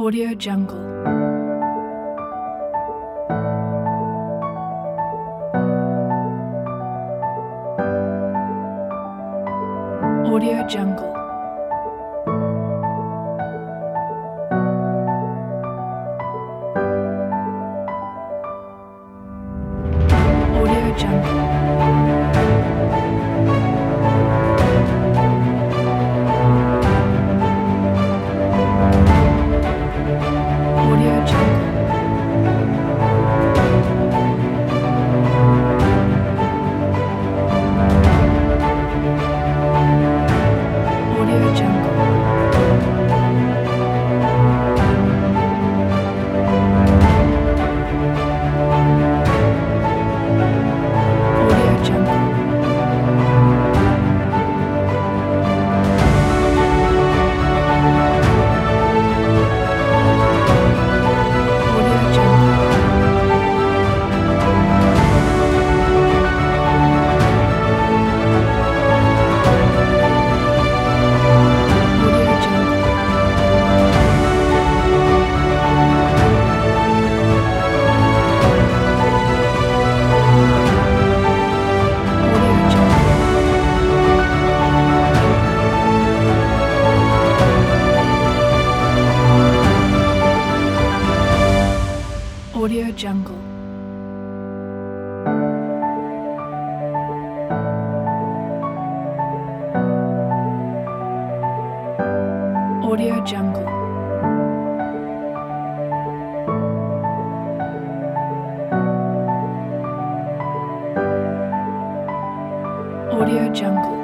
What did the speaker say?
Audio Jungle. Audio Jungle. Audio Jungle. Audio Jungle. Audio Jungle. Audio Jungle. Audio Jungle. Audio Jungle. Audio Jungle. Audio Jungle. Audio Jungle. Audio Jungle.